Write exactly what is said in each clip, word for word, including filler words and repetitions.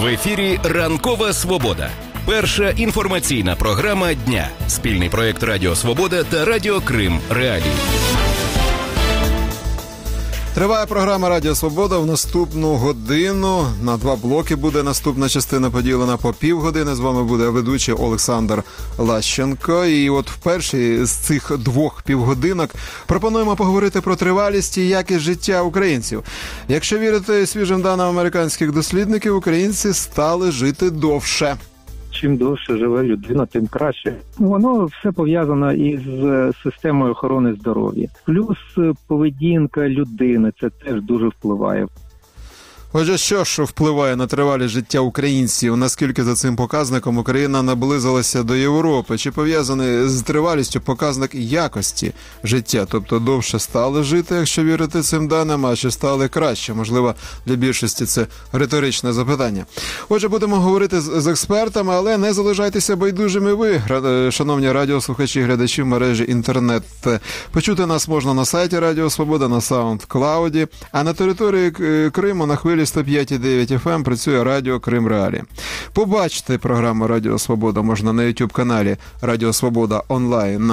В ефірі «Ранкова Свобода». Перша інформаційна програма дня. Спільний проєкт Радіо Свобода та Радіо Крим Реалії. Триває програма Радіо Свобода. В наступну годину на два блоки буде наступна частина поділена по півгодини. З вами буде ведучий Олександр Лащенко. І от в першій з цих двох півгодинок пропонуємо поговорити про тривалість і якість життя українців. Якщо вірити свіжим даним американських дослідників, українці стали жити довше. Чим довше живе людина, тим краще. Воно все пов'язано із системою охорони здоров'я. Плюс поведінка людини, це теж дуже впливає. Отже, що ж впливає на тривалість життя українців? Наскільки за цим показником Україна наблизилася до Європи? Чи пов'язаний з тривалістю показник якості життя? Тобто довше стали жити, якщо вірити цим даним, а чи стали краще? Можливо, для більшості це риторичне запитання. Отже, будемо говорити з, з експертами, але не залишайтеся байдужими ви, шановні радіослухачі і глядачі в мережі інтернет. Почути нас можна на сайті Радіо Свобода, на SoundCloud, а на території Криму на хвилі сто п'ять і дев'ять еф ем працює Радіо Крим Реалії. Побачити програму Радіо Свобода можна на ютуб-каналі Радіо Свобода онлайн.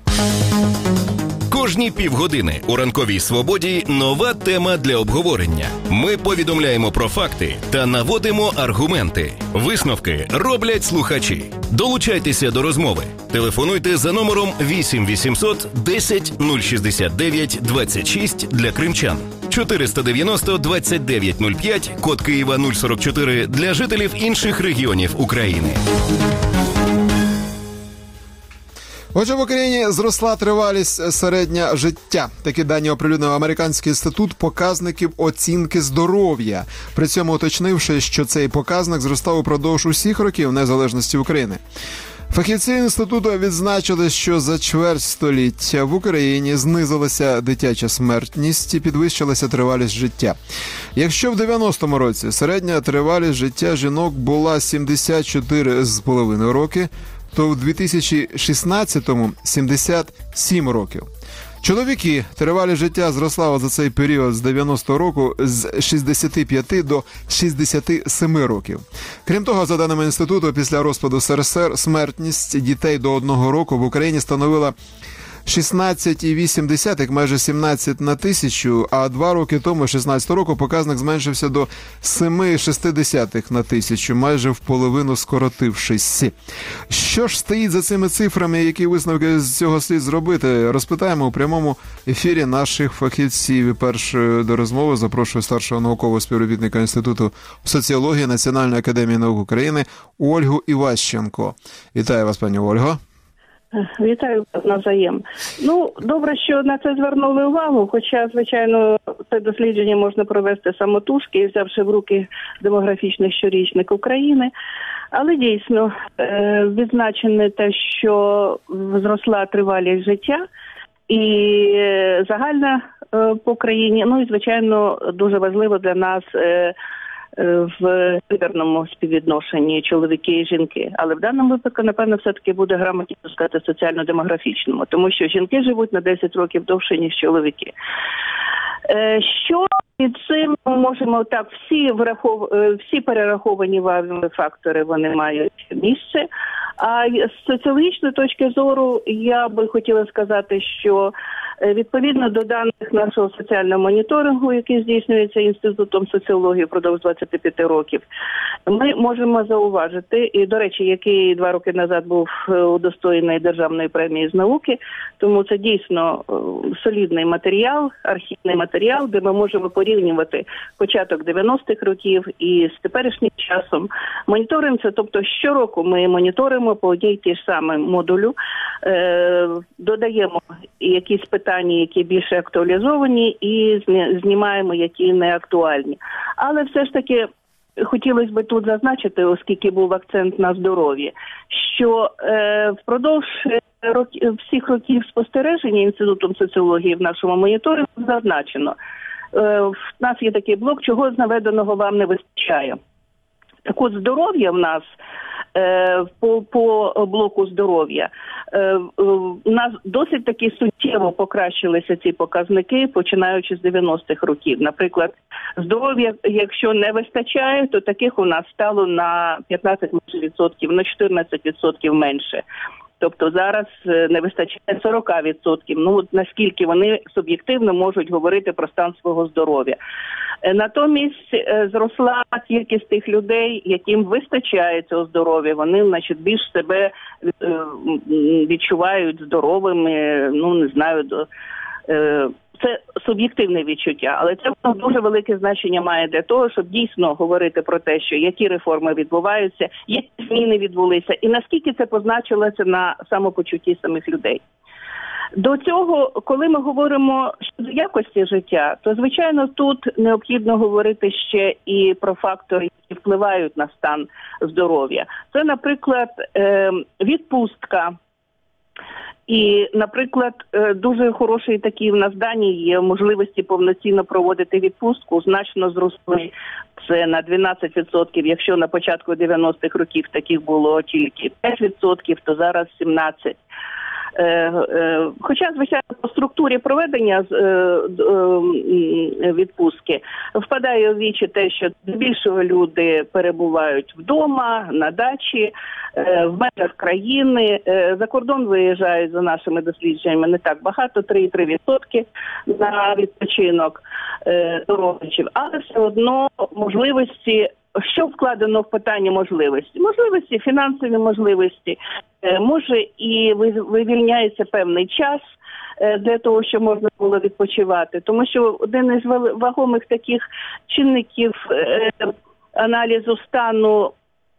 Кожні півгодини у «Ранковій Свободі» нова тема для обговорення. Ми повідомляємо про факти та наводимо аргументи. Висновки роблять слухачі. Долучайтеся до розмови. Телефонуйте за номером вісім вісімсот десять нуль шістдесят дев'ять двадцять шість для кримчан. чотириста дев'яносто двадцять дев'ять нуль п'ять, код Києва нуль сорок чотири для жителів інших регіонів України. Отже, в Україні зросла тривалість середня життя. Такі дані оприлюднив Американський інститут показників оцінки здоров'я. При цьому уточнивши, що цей показник зростав упродовж усіх років незалежності України. Фахівці інституту відзначили, що за чверть століття в Україні знизилася дитяча смертність і підвищилася тривалість життя. Якщо в дев'яностому році середня тривалість життя жінок була сімдесят чотири з половиною роки, то в дві тисячі шістнадцятому сімдесят сім років. Чоловіки, тривалість життя зросла за цей період з дев'яностого року з шістдесят п'ять до шістдесят сім років. Крім того, за даними інституту, після розпаду ес ер ес ер смертність дітей до одного року в Україні становила шістнадцять цілих вісім десятих, майже сімнадцять на тисячу, а два роки тому, шістнадцятого року, показник зменшився до сім цілих шість десятих на тисячу, майже в половину скоротившись. Що ж стоїть за цими цифрами, які висновки з цього слід зробити? Розпитаємо у прямому ефірі наших фахівців. І першою до розмови запрошую старшого наукового співробітника Інституту соціології Національної академії наук України Ольгу Іващенко. Вітаю вас, пані Ольго. Вітаю вас навзаєм. Ну, добре, що на це звернули увагу, хоча, звичайно, це дослідження можна провести самотужки, взявши в руки демографічний щорічник України. Але дійсно відзначено те, що зросла тривалість життя і загальна по країні. Ну і, звичайно, дуже важливо для нас в гендерному співвідношенні чоловіки і жінки. Але в даному випадку, напевно, все-таки буде грамотніше сказати соціально-демографічному, тому що жінки живуть на десять років довше, ніж чоловіки. Що під цим ми можемо так, всі, врахов... всі перераховані вами фактори, вони мають місце. А з соціологічної точки зору я би хотіла сказати, що відповідно до даних нашого соціального моніторингу, який здійснюється Інститутом соціології впродовж двадцяти п'яти років, ми можемо зауважити, і, до речі, який два роки назад був удостоєний Державної премії з науки, тому це дійсно солідний матеріал, архівний матеріал, де ми можемо порівнювати початок дев'яностих років і з теперішнім часом. Моніторинг це, тобто щороку ми моніторимо по одній тій ж самій модулю, е, додаємо якісь питання, які більше актуалізовані, і знімаємо, які не актуальні. Але все ж таки хотілося б тут зазначити, оскільки був акцент на здоров'ї, що е, впродовж років, всіх років спостереження Інститутом соціології в нашому моніторингу зазначено. Е, в нас є такий блок, чого з наведеного вам не вистачає. Так от, здоров'я в нас по, по блоку здоров'я. У нас досить таки суттєво покращилися ці показники, починаючи з дев'яностих років. Наприклад, здоров'я, якщо не вистачає, то таких у нас стало на п'ятнадцять відсотків, на чотирнадцять відсотків менше. Тобто зараз не вистачає сорок відсотків. Ну, от наскільки вони суб'єктивно можуть говорити про стан свого здоров'я. Натомість зросла кількість тих людей, яким вистачає цього здоров'я. Вони, значить, більш себе відчувають здоровими, ну, не знаю, це суб'єктивне відчуття, але це дуже велике значення має для того, щоб дійсно говорити про те, що які реформи відбуваються, які зміни відбулися і наскільки це позначилося на самопочутті самих людей. До цього, коли ми говоримо щодо якості життя, то, звичайно, тут необхідно говорити ще і про фактори, які впливають на стан здоров'я. Це, наприклад, відпустка. І, наприклад, дуже хороші такі в нас дані є можливості повноцінно проводити відпустку, значно зросли. Це на дванадцять відсотків, якщо на початку дев'яностих років таких було тільки п'ять відсотків, то зараз сімнадцять відсотків. Хоча, звичайно, по структурі проведення відпустки впадає у вічі те, що здебільшого люди перебувають вдома, на дачі, в межах країни. За кордон виїжджають, за нашими дослідженнями, не так багато, три цілих три десятих відсотка на відпочинок до родичів. Але все одно можливості, що вкладено в питання можливості? Можливості, фінансові можливості. Може і вивільняється певний час для того, щоб можна було відпочивати. Тому що один із вагомих таких чинників аналізу стану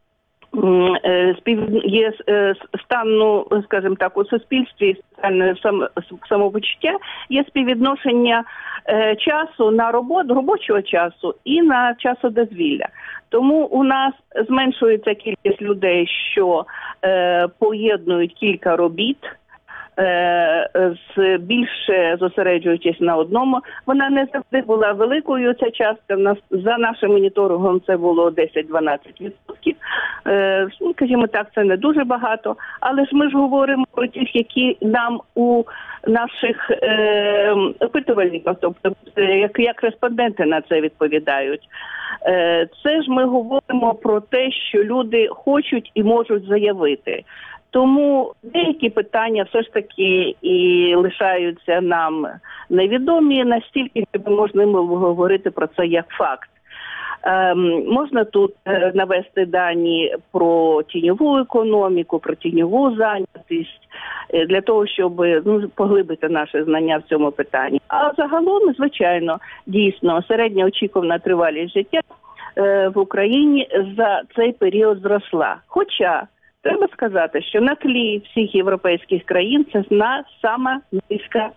є стану, скажімо так, у суспільстві самопочуття, є співвідношення часу на роботу, робочого часу і на часу дозвілля. Тому у нас зменшується кількість людей, що е, поєднують кілька робіт, е, з більше зосереджуючись на одному. Вона не завжди була великою, ця частка. В нас, за нашим моніторингом це було десять-дванадцять відсотків. Е, скажімо так, це не дуже багато. Але ж ми ж говоримо про тих, які нам у наших е, опитувальників, тобто як, як респонденти на це відповідають. Е, це ж ми говоримо про те, що люди хочуть і можуть заявити. Тому деякі питання все ж таки і лишаються нам невідомі настільки, щоб можна говорити про це як факт. Ем, можна тут е, навести дані про тіньову економіку, про тіньову зайнятість, е, для того, щоб ну, поглибити наше знання в цьому питанні. А загалом, звичайно, дійсно, середня очікувана тривалість життя е, в Україні за цей період зросла. Хоча, треба сказати, що на тлі всіх європейських країн це на сама низька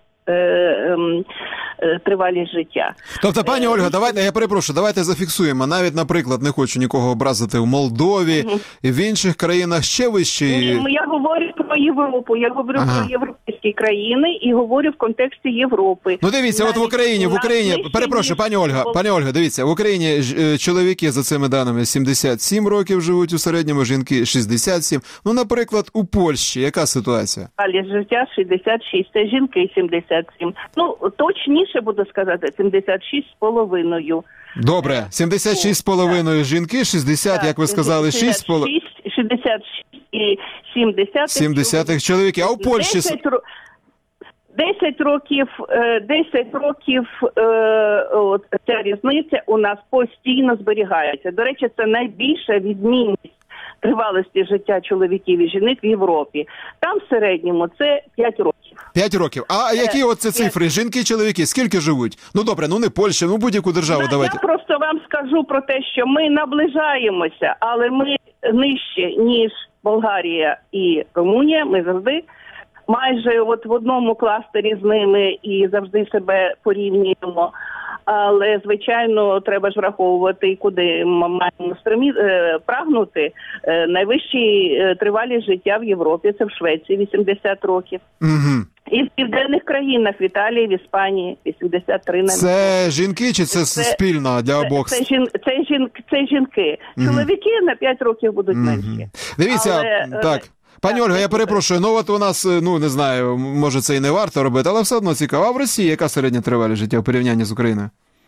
тривалість життя. Тобто, пані Ольга, давайте, я перепрошую, давайте зафіксуємо. Навіть, наприклад, не хочу нікого образити, в Молдові угу. і в інших країнах ще вищі... Я говорю про Європу, я говорю ага. про європейські країни і говорю в контексті Європи. Ну, дивіться, навіть от в Україні, в Україні, перепрошую, пані Ольга, пані Ольга, дивіться, в Україні чоловіки, за цими даними, сімдесят сім років живуть у середньому, жінки шістдесят сім. Ну, наприклад, у Польщі яка ситуація? Далі життя шістдесят шість, це жінки сімдесят сім. Ну, точніше буду сказати, сімдесят шість з половиною. Добре, сімдесят шість з половиною жінки, шістдесят, так, як ви сказали, шість з половиною. шістдесят шість і сімдесят. сімдесят чоловіків. А у Польщі... десять років, десять років от, ця різниця у нас постійно зберігається. До речі, це найбільша відмінність тривалості життя чоловіків і жінок в Європі. Там в середньому це п'ять років. п'ять років. А які оце цифри? Жінки і чоловіки скільки живуть? Ну добре, ну не Польща, ну будь-яку державу, я, давайте. Я просто вам скажу про те, що ми наближаємося, але ми нижче, ніж Болгарія і Румунія. Ми завжди майже от в одному кластері з ними і завжди себе порівнюємо. Але, звичайно, треба ж враховувати, куди ми маємо стремі, е, прагнути. Е, найвищий е, тривалість життя в Європі – це в Швеції, вісімдесят років. Угу. І в південних країнах, в Італії, в Іспанії, вісімдесят три на Це жінки чи це, це спільно для обох? Це, це, жін, це, жін, це жінки. Mm-hmm. Чоловіки на п'ять років будуть mm-hmm. менші. Дивіться, але, так. Пані так, Ольга, я перепрошую, ну от у нас, ну не знаю, може це і не варто робити, але все одно цікаво. А в Росії яка середня тривалість життя в порівнянні з Україною?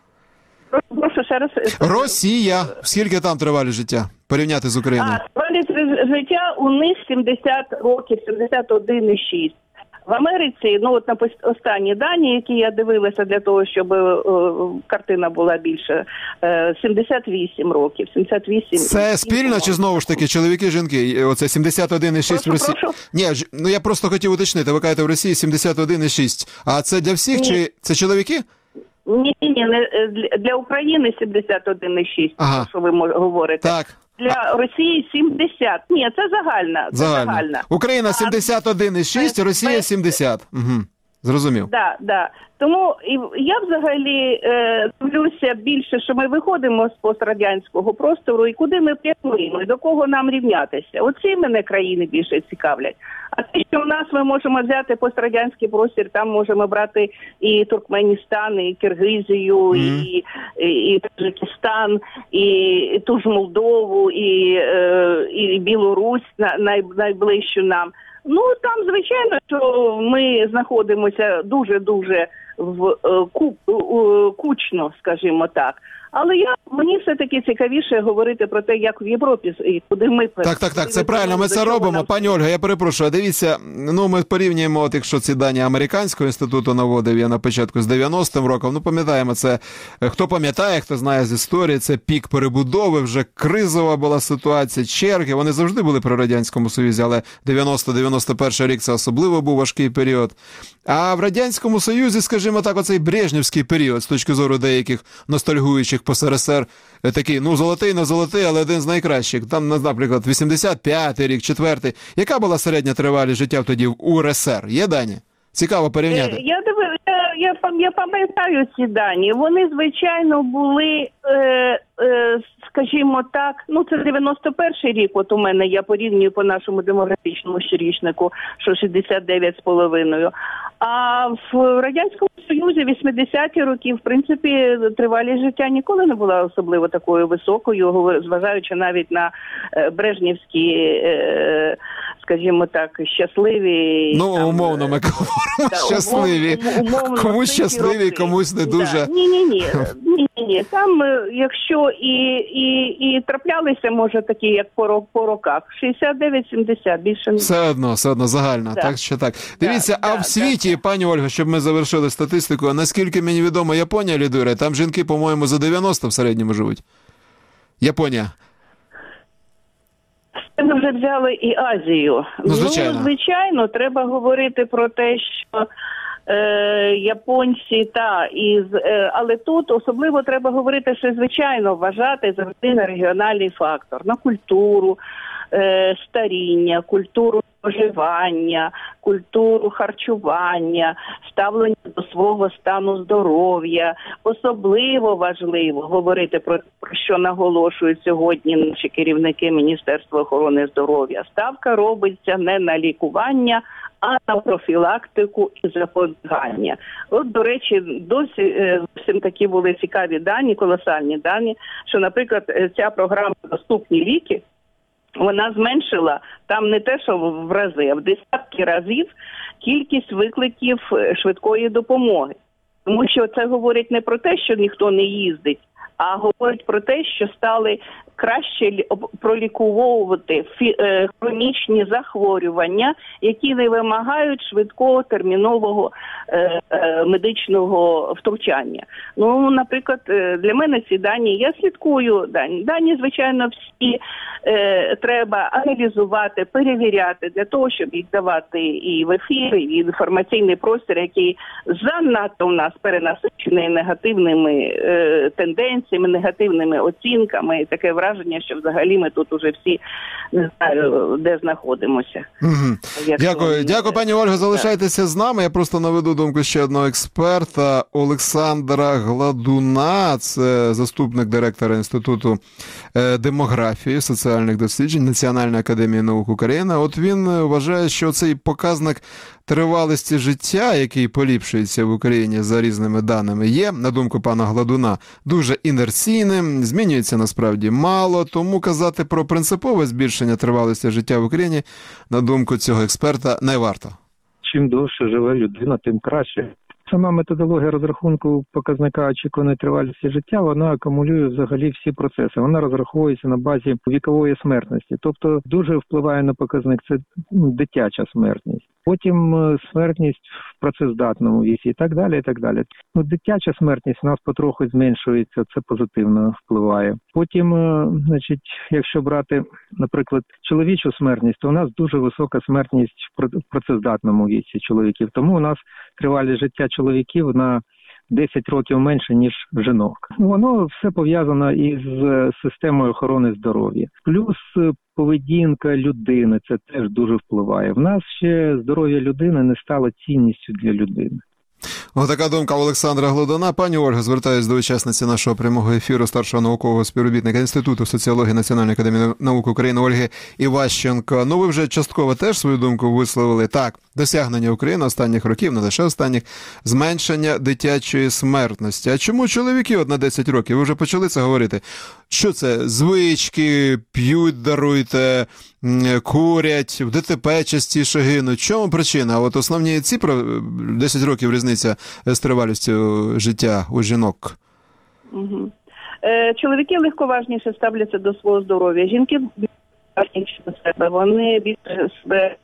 Прошу ще раз. Росія. Скільки там тривалість життя? Порівняти з Україною? А, тривалість життя у них сімдесят років, сімдесят один і шість. В Америці, ну от на останні дані, які я дивилася для того, щоб е, картина була більше, е, сімдесят вісім років. сімдесят вісім Це спільно чи знову ж таки чоловіки, жінки? Оце сімдесят один і шість в Росії? Прошу? Ні, ну я просто хотів уточнити, ви кажете в Росії сімдесят один і шість. А це для всіх Ні. чи це чоловіки? Ні, ні, не для України сімдесят один і шість, ага. що ви говорите. Так. Для Росії сімдесят. Ні, це загальна. Це загальна. загальна. Україна сімдесят один і шість, а Росія сімдесят. Угу. Зрозумів. Так, да, да. Тому я взагалі е, дивлюся більше, що ми виходимо з пострадянського простору і куди ми прямуємо, і до кого нам рівнятися. Оці мене країни більше цікавлять. А те, що в нас ми можемо взяти пострадянський простір, там можемо брати і Туркменістан, і Киргизію, mm. і, і, і Таджикистан, і, і ту ж Молдову, і, е, і Білорусь най, найближчу нам. Ну, там, звичайно, що ми знаходимося дуже-дуже в ку, кучно, скажімо так. Але я мені все-таки цікавіше говорити про те, як в Європі і куди ми... Так, так, так, це правильно, ми це робимо. Нам... Пані Ольга, я перепрошую, дивіться, ну ми порівнюємо, от якщо ці дані Американського інституту наводив я на початку з дев'яностим роком, ну пам'ятаємо, це, хто пам'ятає, хто знає з історії, це пік перебудови, вже кризова була ситуація, черги, вони завжди були при Радянському Союзі, але дев'яносто дев'яносто перший рік це особливо був важкий період. А в Радянському Союзі, скажімо так, оцей брежнівський період, з точки зору деяких ностальгуючих по СРСР, такий, ну, золотий, не золотий, але один з найкращих. Там, наприклад, вісімдесят п'ятий рік, четвертий. Яка була середня тривалість життя тоді в У Р С Р? Є дані? Цікаво порівняти. Я дивлюся, я, я, я пам'ятаю ці дані. Вони, звичайно, були, е, е, скажімо так, ну, це дев'яносто перший рік, от у мене, я порівнюю по нашому демографічному щорічнику, що шістдесят дев'ять з половиною. А в Радянському Союзі вісімдесяті роки, в принципі, тривалість життя ніколи не була особливо такою високою, зважаючи навіть на брежнівські, скажімо так, щасливі... Ну, там, умовно, ми говоримо, да, щасливі. Умовно, комусь щасливі, роки. Комусь не дуже. Да. Ні-ні-ні. Ні-ні. Там, якщо і, і, і траплялися, може, такі, як по, по роках, шістдесят дев'ять сімдесят, більше не... Все одно, все одно, загально, да. Так що так. Дивіться, да, а да, в світі, да. Пані Ольга, щоб ми завершили статистику, наскільки мені відомо, Японія лідирує, там жінки, по-моєму, за дев'яносто в середньому живуть. Японія. Ми вже взяли і Азію. Ну, звичайно. Ну, звичайно, треба говорити про те, що е, японці, та, і, е, але тут особливо треба говорити, що, звичайно, вважати завжди на регіональний фактор, на культуру, е, старіння, культуру споживання, культуру харчування, ставлення до свого стану здоров'я. Особливо важливо говорити про, про що наголошують сьогодні наші керівники Міністерства охорони здоров'я. Ставка робиться не на лікування, а на профілактику і запобігання. От, до речі, досі зовсім такі були цікаві дані, колосальні дані, що, наприклад, ця програма «Доступні ліки», вона зменшила там не те, що в рази, а в десятки разів кількість викликів швидкої допомоги. Тому що це говорить не про те, що ніхто не їздить, а говорить про те, що стали краще проліковувати хронічні захворювання, які не вимагають швидкого термінового е, е, медичного втручання. Ну, наприклад, для мене ці дані, я слідкую дані. Дані, звичайно, всі е, треба аналізувати, перевіряти для того, щоб їх давати і в ефір, і в інформаційний простір, який занадто у нас перенасичений негативними е, тенденціями, негативними оцінками, і таке враження, що взагалі ми тут уже всі не знаю, де знаходимося. Угу. Дякую. Ми... Дякую, пані Ольга, залишайтеся з нами. Я просто наведу думку ще одного експерта Олександра Гладуна, це заступник директора Інституту демографії, соціальних досліджень Національної академії наук України. От він вважає, що цей показник тривалості життя, який поліпшується в Україні за різними даними, є, на думку пана Гладуна, дуже інерційним, змінюється насправді мало, тому казати про принципове збільшення тривалості життя в Україні, на думку цього експерта, не варто. Чим довше живе людина, тим краще. Сама методологія розрахунку показника очікуваної тривалості життя, вона акумулює взагалі всі процеси. Вона розраховується на базі вікової смертності. Тобто дуже впливає на показник це дитяча смертність. Потім смертність в працездатному віці і так далі, і так далі. Ну, дитяча смертність у нас потроху зменшується, це позитивно впливає. Потім, значить, якщо брати, наприклад, чоловічу смертність, то у нас дуже висока смертність в працездатному віці чоловіків. Тому у нас тривалість життя чоловіків на десять років менше, ніж жінок. Воно все пов'язано із системою охорони здоров'я. Плюс поведінка людини, це теж дуже впливає. В нас ще здоров'я людини не стало цінністю для людини. Ось така думка Олександра Гладуна. Пані Ольга, звертаюсь до учасниці нашого прямого ефіру, старшого наукового співробітника Інституту соціології Національної академії наук України Ольги Іващенко. Ну, ви вже частково теж свою думку висловили. Так, досягнення України останніх років, не лише останніх, зменшення дитячої смертності. А чому чоловіки от на десять років? Ви вже почали це говорити. Що це? Звички, п'ють, даруйте, курять, в ДТП частіше гинуть. Чому причина? От основні ці десять років різниця з тривалістю життя у жінок. Угу. Е, чоловіки легковажніше ставляться до свого здоров'я. Жінки важніше до себе. Вони більше себе...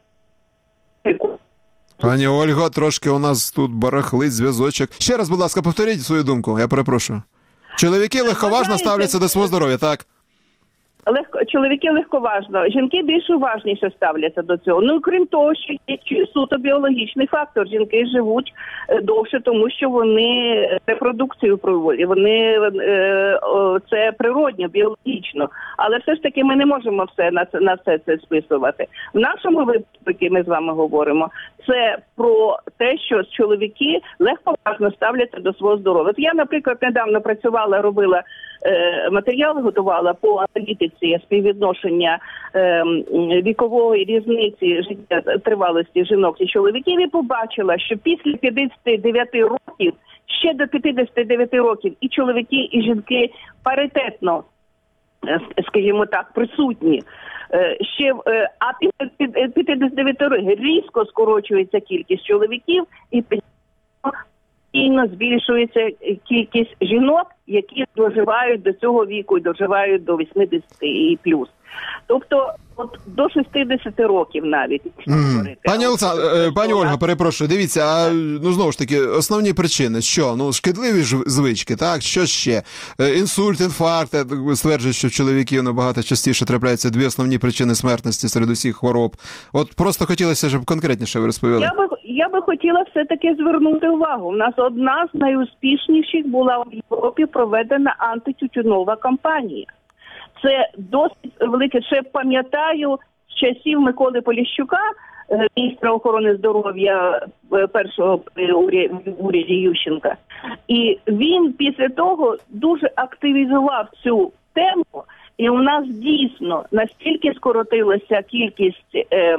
Пані Ольго, трошки у нас тут барахлить зв'язочок. Ще раз, будь ласка, повторіть свою думку, я перепрошую. Чоловіки легковажно ставляться до свого здоров'я, так? Легко, чоловіки легковажно, жінки більш уважніше ставляться до цього. Ну, крім того, що є суто біологічний фактор. Жінки живуть довше, тому що вони репродукцію проводять. Вони, це природньо, біологічно. Але все ж таки ми не можемо все на це, на все це списувати. В нашому випадку, який ми з вами говоримо, це про те, що чоловіки легковажно ставляться до свого здоров'я. Я, наприклад, недавно працювала, робила матеріал, готувала по аналітиці співвідношення е, вікової різниці життя тривалості жінок і чоловіків, і побачила, що після п'ятдесяти дев'яти років, ще до п'ятдесяти дев'яти років і чоловіки, і жінки паритетно, скажімо так, присутні. Ще, а після п'ятдесяти дев'яти років різко скорочується кількість чоловіків і постійно збільшується кількість жінок, які доживають до цього віку і доживають до вісімдесяти і плюс. Тобто от до шістдесяти років навіть. Mm. Пані Олександр, е, пані Ольга, перепрошую, дивіться, а ну знову ж таки, основні причини, що? Ну, шкідливі ж звички, так? Що ще? Е, інсульт, інфаркт, стверджують, що в чоловіків набагато частіше трапляються дві основні причини смертності серед усіх хвороб. От просто хотілося, щоб конкретніше ви розповіли. Я би, я би хотіла все-таки звернути увагу. У нас одна з найуспішніших була в Європі проведена антитютюнова кампанія. Це досить велике. Ще пам'ятаю з часів Миколи Поліщука, міністра охорони здоров'я першого уряді Ющенка. І він після того дуже активізував цю тему, і у нас дійсно настільки скоротилася кількість е,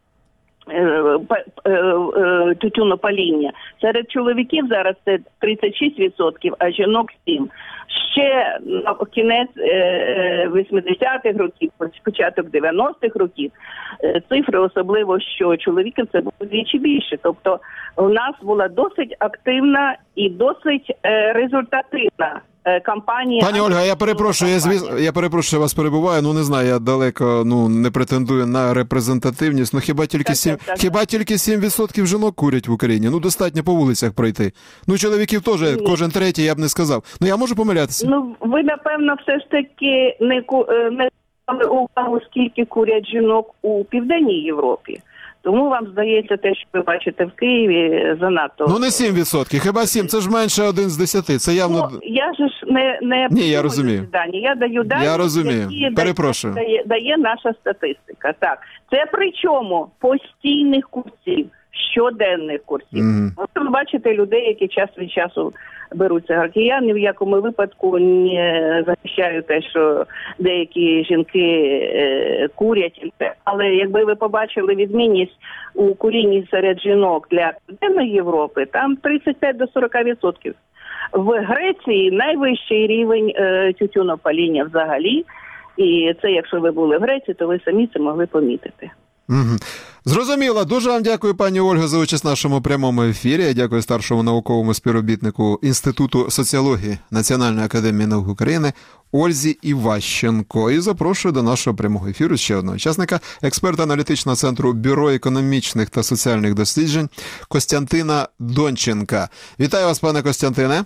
тютюнопаління. Серед чоловіків зараз це тридцять шість відсотків, а жінок сім відсотків. Ще на кінець вісімдесятих років, початок дев'яностих років, цифри особливо, що чоловіків це було двічі більше. Тобто у нас була досить активна і досить результативна кампанія. Пані Ольга, я перепрошую, я, звіс... я перепрошую, вас перебуваю, ну не знаю, я далеко ну не претендую на репрезентативність, ну хіба тільки так, сім... так, так. хіба тільки сім відсотків жінок курять в Україні? Ну достатньо по вулицях пройти. Ну чоловіків теж, Ні. кожен третій, я б не сказав. Ну я можу помилятися? Ну ви, напевно, все ж таки не, не дали увагу, скільки курять жінок у Південній Європі. Тому вам здається те, що ви бачите в Києві, занадто... Ну не сім відсотків, хіба сім, це ж менше один з десяти, це явно... Ну, я ж не... не Ні, я розумію. Дані. Я даю дані, я розумію. які Перепрошую. Дає, дає наша статистика. Так, це причому постійних курців. щоденних курсів. Mm. Ви бачите людей, які час від часу беруть цигарки. Я ні в якому випадку не захищаю те, що деякі жінки е, курять. Але якби ви побачили відмінність у курінні серед жінок для Південної Європи, там тридцять п'ять до сорока відсотків. В Греції найвищий рівень е, тютюнопаління взагалі. І це, якщо ви були в Греції, то ви самі це могли помітити. Угу. Зрозуміло. Дуже вам дякую, пані Ольго, за участь в нашому прямому ефірі. Я дякую старшому науковому співробітнику Інституту соціології Національної академії наук України Ользі Іващенко. І запрошую до нашого прямого ефіру ще одного учасника, експерта аналітичного центру Бюро економічних та соціальних досліджень Костянтина Донченка. Вітаю вас, пане Костянтине.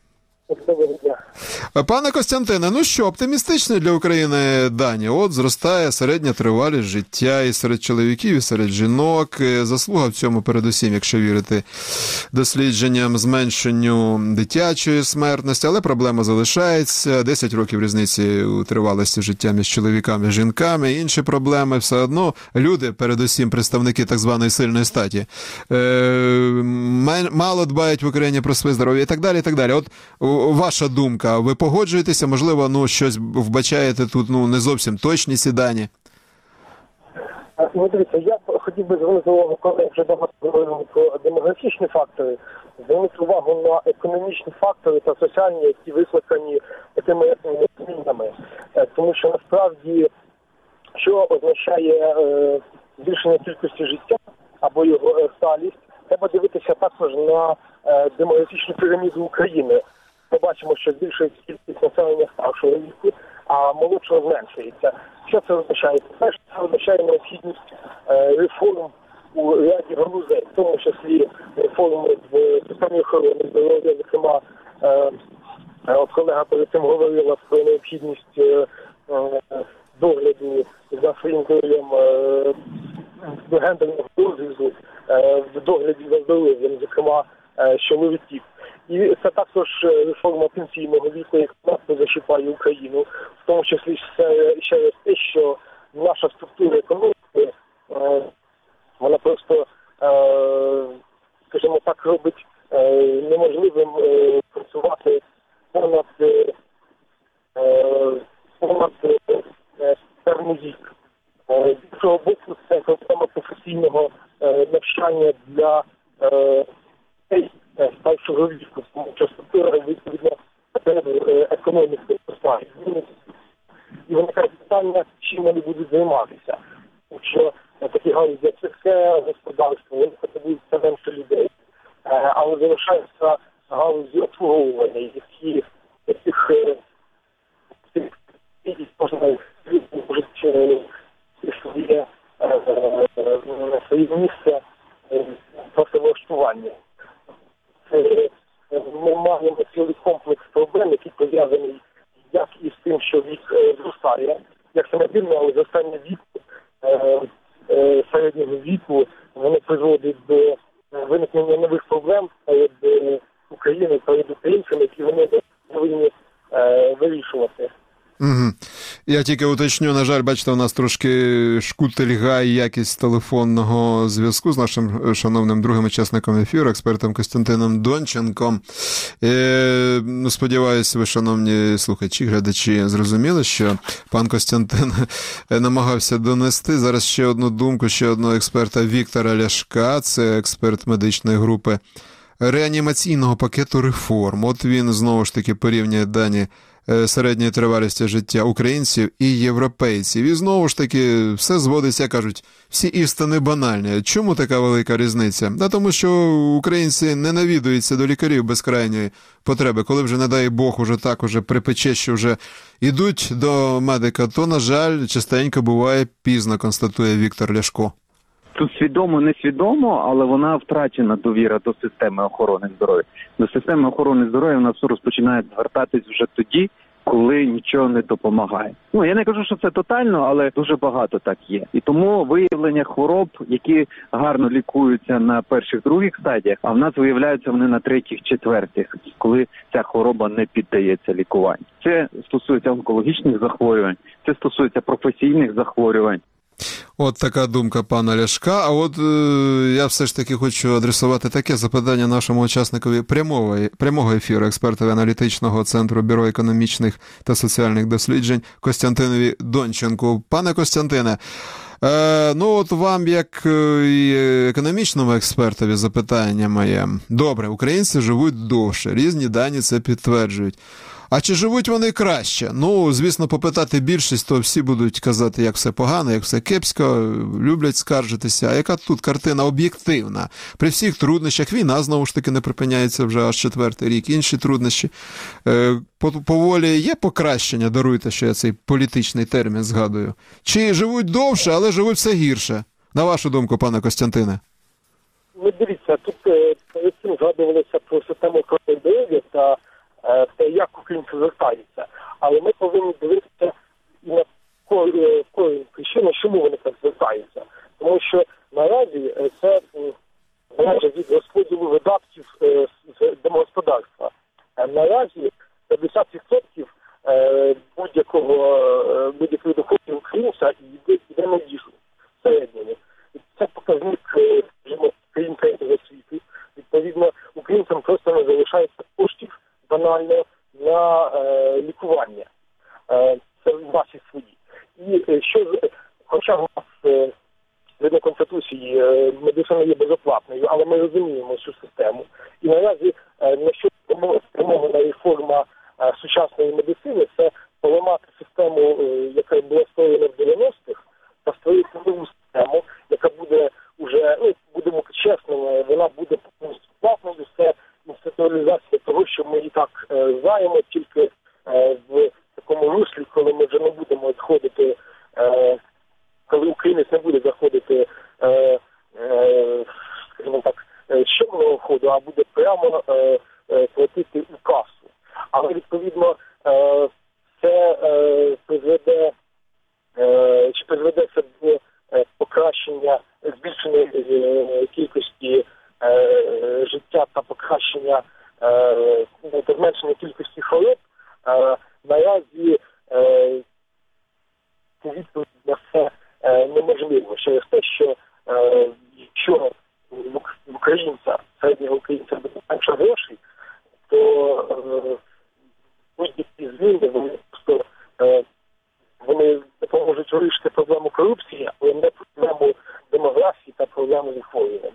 Пане Костянтине, ну що, оптимістичні для України дані? От зростає середня тривалість життя і серед чоловіків, і серед жінок. Заслуга в цьому передусім, якщо вірити дослідженням, зменшенню дитячої смертності, але проблема залишається. десять років різниці у тривалості життя між чоловіками і жінками, інші проблеми. Все одно люди, передусім представники так званої сильної статі, мало дбають в Україні про своє здоров'я і так далі, і так далі. От ваша думка, ви погоджуєтеся, можливо, ну, щось вбачаєте тут, ну, не зовсім точні ці дані? Ну, дивіться, я хотів би звернути увагу, коли вже багато говорили про демографічні фактори, звернути увагу на економічні фактори та соціальні, які викликані такими змінами. Тому що насправді, що означає е, збільшення кількості життя або його сталість, треба дивитися також на е, демографічну піраміду України. Побачимо, що збільшується кількість населення старшого віку, а молодшого зменшується. Що це означає? Перше, це означає необхідність е, реформ у ряді галузей, в тому числі реформи в системі охорони здоров'я. Зокрема, е, от колега перед цим говорила про необхідність е, е, догляду за своїм здоров'ям, е, до гендерного догляду, е, в догляді за здоров'ям, зокрема, е, чоловіків. І це також реформа пенсійного віку, яка нас зачіпає Україну, в тому числі через те, що наша структура економіки, вона просто, скажімо так, робить неможливим працювати понад, понад певний вік. З іншого боку, це проблема професійного навчання для старшого віку, тому що структура, відповідно, економіки постає. І виникає питання, чим вони будуть займатися. Тому що такі галузі, як сільське господарство, вони потребують менше людей, але залишаються галузі обслуговування, які яких можна можуть своє своє місце працевлаштування. Ми маємо цілий комплекс проблем, які пов'язані як із тим, що вік зростає, як самовільно, але зростання віку, е, е, середнього віку, воно призводить до виникнення нових проблем перед Україною, перед українцями, які вони повинні е, вирішувати. Угу. Я тільки уточню, на жаль, бачите, у нас трошки шкутильгає якість телефонного зв'язку з нашим шановним другим учасником ефіру, експертом Костянтином Донченком. Е, ну, сподіваюся, ви, шановні слухачі, глядачі, зрозуміли, що пан Костянтин намагався донести. Зараз ще одну думку, ще одного експерта Віктора Ляшка, це експерт медичної групи реанімаційного пакету реформ. От він, знову ж таки, порівнює дані середньої тривалості життя українців і європейців. І знову ж таки все зводиться, кажуть, всі істини банальні. Чому така велика різниця? Да тому що українці не навідуються до лікарів без крайньої потреби. Коли вже, не дай Бог, уже так уже припече, що вже йдуть до медика, то, на жаль, частенько буває пізно, констатує Віктор Ляшко. Тут свідомо, несвідомо, але вона втрачена довіра до системи охорони здоров'я. До системи охорони здоров'я в нас розпочинає звертатись вже тоді, коли нічого не допомагає. Ну, я не кажу, що це тотально, але дуже багато так є. І тому виявлення хвороб, які гарно лікуються на перших, других стадіях, а в нас виявляються вони на третіх, четвертих, коли ця хвороба не піддається лікуванню. Це стосується онкологічних захворювань, це стосується професійних захворювань. От така думка пана Ляшка. А от е, я все ж таки хочу адресувати таке запитання нашому учасникові прямого, прямого ефіру, експертові аналітичного центру Бюро економічних та соціальних досліджень Костянтинові Донченку. Пане Костянтине, е, ну от вам, як і економічному експертові, запитання моє. Добре, українці живуть довше, різні дані це підтверджують. А чи живуть вони краще? Ну, звісно, попитати більшість, то всі будуть казати, як все погано, як все кепсько, люблять скаржитися. А яка тут картина об'єктивна? При всіх труднощах, війна, знову ж таки, не припиняється вже аж четвертий рік, інші труднощі. Е, поволі є покращення, даруйте, що я цей політичний термін згадую. Чи живуть довше, але живуть все гірше? На вашу думку, пане Костянтине? Ну, дивіться, тут перед цим згадувалося про систему охорони здоров'я та те, як українці звертаються. Але ми повинні дивитися і на корінь причину, чому вони так звертаються. Тому що наразі це залежить від розподілу видатків з домогосподарства. Наразі п'ятдесят відсотків будь-якого будь-якої доходів українця йде, йде на їжу в середньому. Це показник, скажімо, країн третього світу. Відповідно, українцям просто не залишається коштів банально на е, лікування. Е, це ваші свої. І е, що, хоча в нас е, згідно Конституції е, медицина є безоплатною, але ми розуміємо цю систему. І наразі е, на що спрямована реформа е, сучасної медицини, це поламати систему, е, яка була створена в дев'яностих, та створити нову систему, яка буде уже, ну, будемо чесними, вона буде повністю платною, це інституалізація того, що ми і так е, знаємо, тільки е, в такому руслі, коли ми вже не будемо заходити, е, коли українець не буде заходити, е, е, скажімо так, з чорного ходу, а буде прямо е, е, платити у касу. Але, відповідно, е, це е, призведе, е, чи призведе це до е, покращення, збільшення е, кількості Е, життя та покращення е, та зменшення кількості хвороб, е, наразі е, відповідь на це е, неможливо. Через те, що е, якщо в українця, середнього українця буде менше грошей, то е, будь-які зміни вони просто е, вони допоможуть вирішити проблему корупції, але не проблему демографії та проблему захворювання.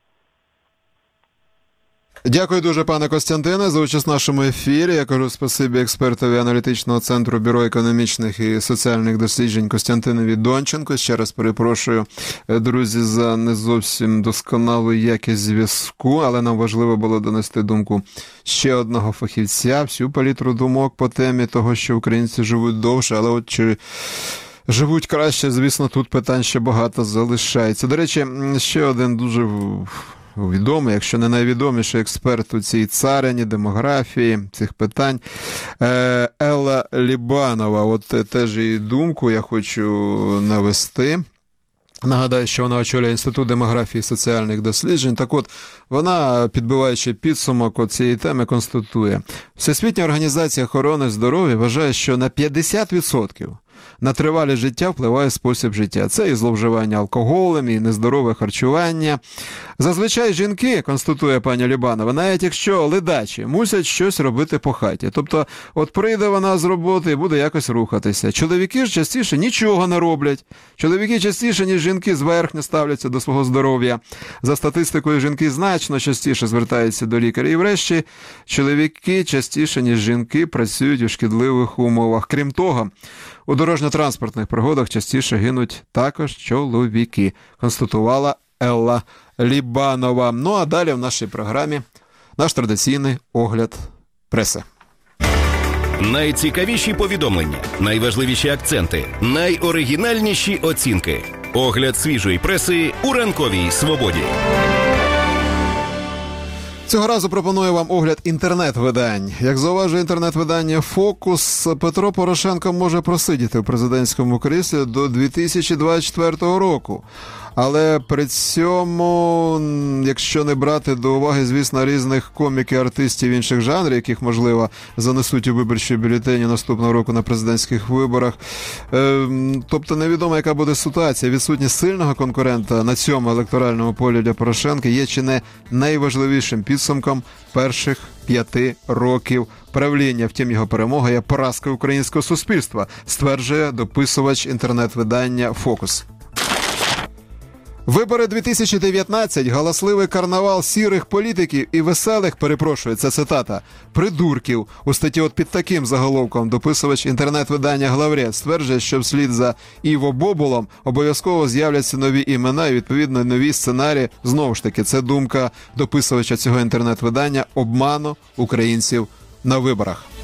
Дякую дуже, пане Костянтине, за участь в нашому ефірі. Я кажу спасибі експертові аналітичного центру Бюро економічних і соціальних досліджень Костянтинові Донченку. Ще раз перепрошую, друзі, за не зовсім досконалу якість зв'язку, але нам важливо було донести думку ще одного фахівця, всю палітру думок по темі того, що українці живуть довше, але от чи живуть краще, звісно, тут питань ще багато залишається. До речі, ще один дуже відомий, якщо не найвідоміший експерт у цій царині, демографії, цих питань, Елла Лібанова. От теж її думку я хочу навести. Нагадаю, що вона очолює Інститут демографії і соціальних досліджень. Так от, вона, підбиваючи підсумок цієї теми, констатує: Всесвітня організація охорони здоров'я вважає, що на п'ятдесят відсотків на тривале життя впливає спосіб життя. Це і зловживання алкоголем, і нездорове харчування. Зазвичай жінки, констатує пані Лібанова, навіть якщо ледачі, мусять щось робити по хаті. Тобто, от прийде вона з роботи і буде якось рухатися. Чоловіки ж частіше нічого не роблять. Чоловіки частіше, ніж жінки, зверхньо ставляться до свого здоров'я. За статистикою, жінки значно частіше звертаються до лікаря. І врешті, чоловіки частіше, ніж жінки, працюють у шкідливих умовах. Крім того, у дорожньо-транспортних пригодах частіше гинуть також чоловіки, констатувала Елла Лібанова. Ну а далі в нашій програмі наш традиційний огляд преси. Найцікавіші повідомлення, найважливіші акценти, найоригінальніші оцінки. Огляд свіжої преси у ранковій свободі. Цього разу пропоную вам огляд інтернет-видань. Як зауважує інтернет-видання «Фокус», Петро Порошенко може просидіти в президентському кріслі до дві тисячі двадцять четвертого року. Але при цьому, якщо не брати до уваги, звісно, різних коміків, артистів інших жанрів, яких, можливо, занесуть у виборчі бюлетені наступного року на президентських виборах, е, тобто невідомо, яка буде ситуація. Відсутність сильного конкурента на цьому електоральному полі для Порошенка є чи не найважливішим підсумком перших п'яти років правління. Втім, його перемога є поразка українського суспільства, стверджує дописувач інтернет-видання «Фокус». Вибори дві тисячі дев'ятнадцять – галасливий карнавал сірих політиків і веселих, перепрошую, це цитата, придурків. У статті от під таким заголовком дописувач інтернет-видання «Главрець» стверджує, що вслід за Іво Боболом обов'язково з'являться нові імена і, відповідно, нові сценарії. Знову ж таки, це думка дописувача цього інтернет-видання обману українців на виборах.